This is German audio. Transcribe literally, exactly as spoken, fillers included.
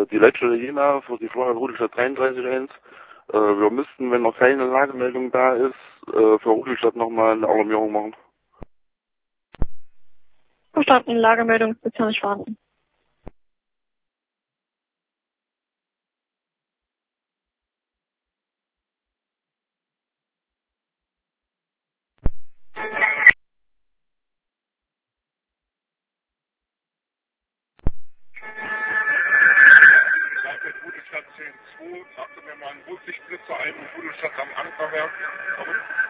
äh, die Leitstelle Jena für die Florian Rudelstadt dreiunddreißig eins. Äh, wir müssten, wenn noch keine Lagemeldung da ist, äh, für Rudelstadt nochmal eine Alarmierung machen. Verstanden, Lagemeldung ist bisher nicht vorhanden. Rudelstadt zehn zwei, sagte mir mal einen Rücksichtblitzer ein, Rudelstadt am Ankerwerk.